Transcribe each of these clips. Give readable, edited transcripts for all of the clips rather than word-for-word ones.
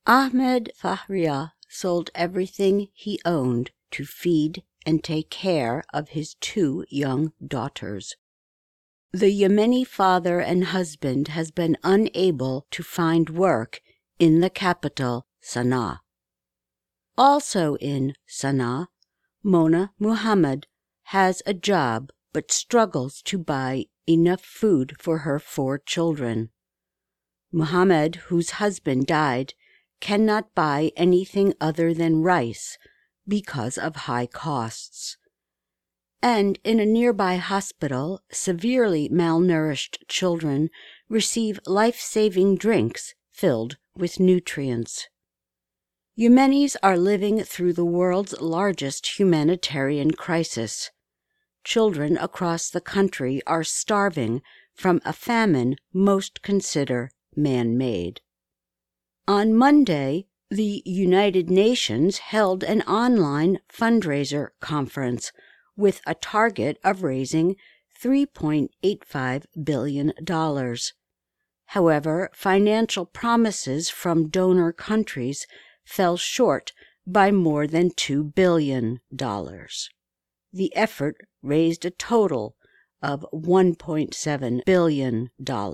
Ahmed Fahriah sold everything he owned to feed and take care of his 2 young daughters. The Yemeni father and husband has been unable to find work in the capital, Sana'a. Also in Sana'a, Mona Muhammad has a job but struggles to buy enough food for her 4 children. Muhammad, whose husband died, cannot buy anything other than rice because of high costs. And in a nearby hospital, severely malnourished children receive life-saving drinks filled with nutrients. Yemenis are living through the world's largest humanitarian crisis. Children across the country are starving from a famine most consider man-made. On Monday, the United Nations held an online fundraiser conference with a target of raising $3.85 billion. However, financial promises from donor countries fell short by more than $2 billion. The effort raised a total of $1.7 billion.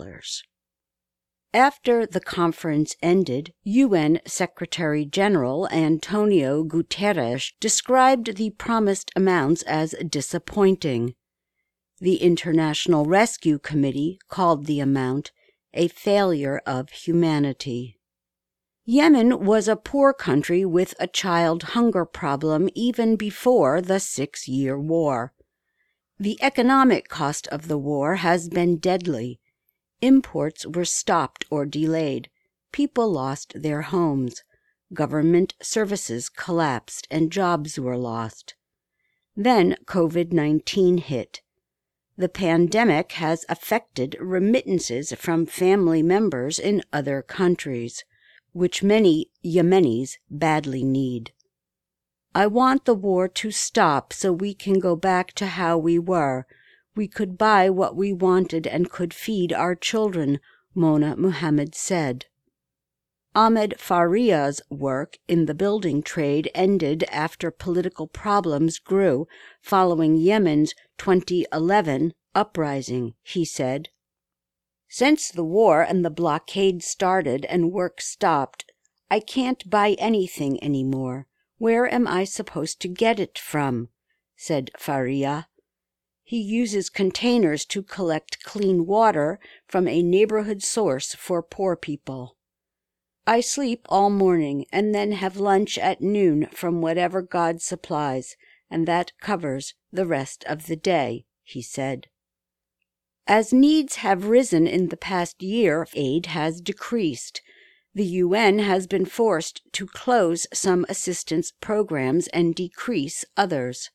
After the conference ended, UN Secretary-General Antonio Guterres described the promised amounts as disappointing. The International Rescue Committee called the amount a failure of humanity. Yemen was a poor country with a child hunger problem even before the 6-year war. The economic cost of the war has been deadly. Imports were stopped or delayed. People lost their homes. Government services collapsed and jobs were lost. Then COVID-19 hit. The pandemic has affected remittances from family members in other countries, which many Yemenis badly need. I want the war to stop so we can go back to how we were. We could buy what we wanted and could feed our children, Mona Muhammad said. Ahmed Fahriah's work in the building trade ended after political problems grew following Yemen's 2011 uprising, he said. Since the war and the blockade started and work stopped, I can't buy anything anymore. Where am I supposed to get it from? Said Fahriah. He uses containers to collect clean water from a neighborhood source for poor people. I sleep all morning and then have lunch at noon from whatever God supplies, and that covers the rest of the day, he said. As needs have risen in the past year, aid has decreased. The UN has been forced to close some assistance programs and decrease others.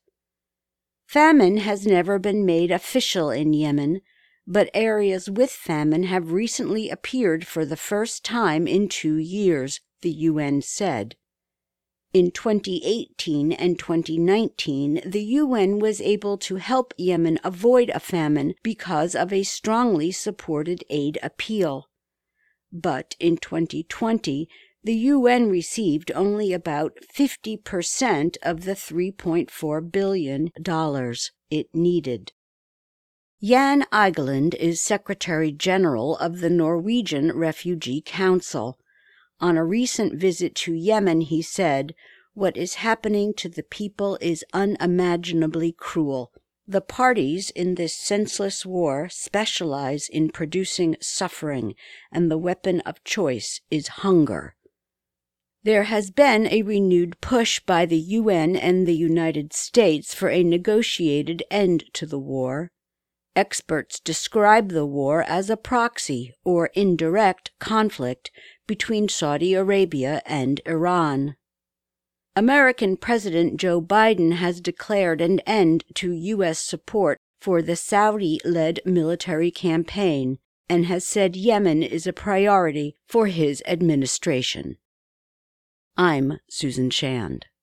Famine has never been made official in Yemen, but areas with famine have recently appeared for the first time in 2 years, the UN said. In 2018 and 2019, the UN was able to help Yemen avoid a famine because of a strongly supported aid appeal. But in 2020, the UN received only about 50% of the $3.4 billion it needed. Jan Egeland is Secretary General of the Norwegian Refugee Council. On a recent visit to Yemen, he said, "What is happening to the people is unimaginably cruel. The parties in this senseless war specialize in producing suffering, and the weapon of choice is hunger." There has been a renewed push by the UN and the United States for a negotiated end to the war. Experts describe the war as a proxy or indirect conflict between Saudi Arabia and Iran. American President Joe Biden has declared an end to U.S. support for the Saudi-led military campaign and has said Yemen is a priority for his administration. I'm Susan Shand.